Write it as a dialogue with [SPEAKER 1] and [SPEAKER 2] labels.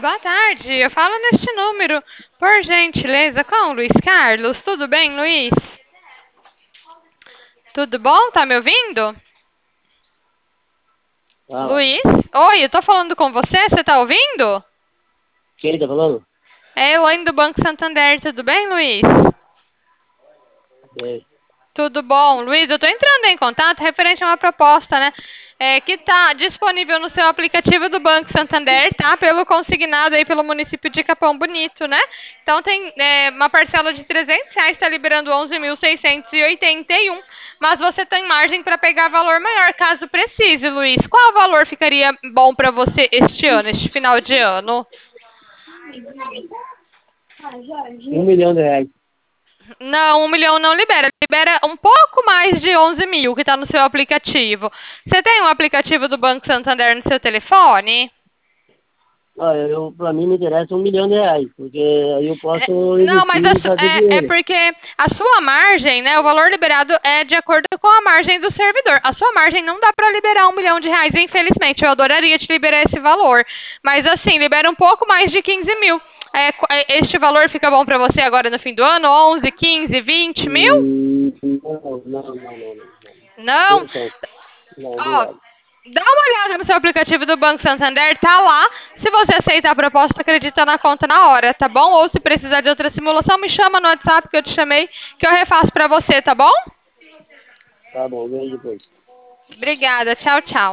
[SPEAKER 1] boa tarde. Eu falo neste número, por gentileza, com o Luiz Carlos. Tudo bem, Luiz? Tudo bom? Tá me ouvindo?
[SPEAKER 2] Fala.
[SPEAKER 1] Luiz? Oi, eu tô falando com você, você tá ouvindo?
[SPEAKER 2] Quem tá falando?
[SPEAKER 1] É Elaine do Banco Santander, tudo bem, Luiz?
[SPEAKER 2] É.
[SPEAKER 1] Tudo bom. Luiz, eu tô entrando em contato referente a uma proposta, né? Que tá disponível no seu aplicativo do Banco Santander, tá? Pelo consignado aí pelo município de Capão Bonito, né? Então tem uma parcela de R$ 300, tá liberando 11.681, mas você tem margem para pegar valor maior, caso precise, Luiz. Qual valor ficaria bom para você este ano, este final de ano?
[SPEAKER 2] R$ 1 milhão.
[SPEAKER 1] Não, 1 milhão não libera. Libera um pouco mais de 11 mil que está no seu aplicativo. Você tem um aplicativo do Banco Santander no seu telefone?
[SPEAKER 2] Olha, pra mim me interessa R$ 1 milhão, porque aí eu posso
[SPEAKER 1] Não, mas
[SPEAKER 2] investir e fazer
[SPEAKER 1] é
[SPEAKER 2] dinheiro.
[SPEAKER 1] porque a sua margem, né? O valor liberado é de acordo com a margem do servidor. A sua margem não dá para liberar R$ 1 milhão, infelizmente. Eu adoraria te liberar esse valor. Mas assim, libera um pouco mais de 15 mil. Este valor fica bom para você agora no fim do ano? 11, 15, 20 mil?
[SPEAKER 2] Não, não, não, não, não.
[SPEAKER 1] Não?
[SPEAKER 2] Sem chance. Não,
[SPEAKER 1] Ó,
[SPEAKER 2] obrigado.
[SPEAKER 1] dá uma olhada no seu aplicativo do Banco Santander, tá lá. Se você aceitar a proposta, acredita na conta na hora, tá bom? Ou se precisar de outra simulação, me chama no WhatsApp que eu te chamei, que eu refaço pra você, tá bom?
[SPEAKER 2] Tá bom, vem depois.
[SPEAKER 1] Obrigada, tchau, tchau.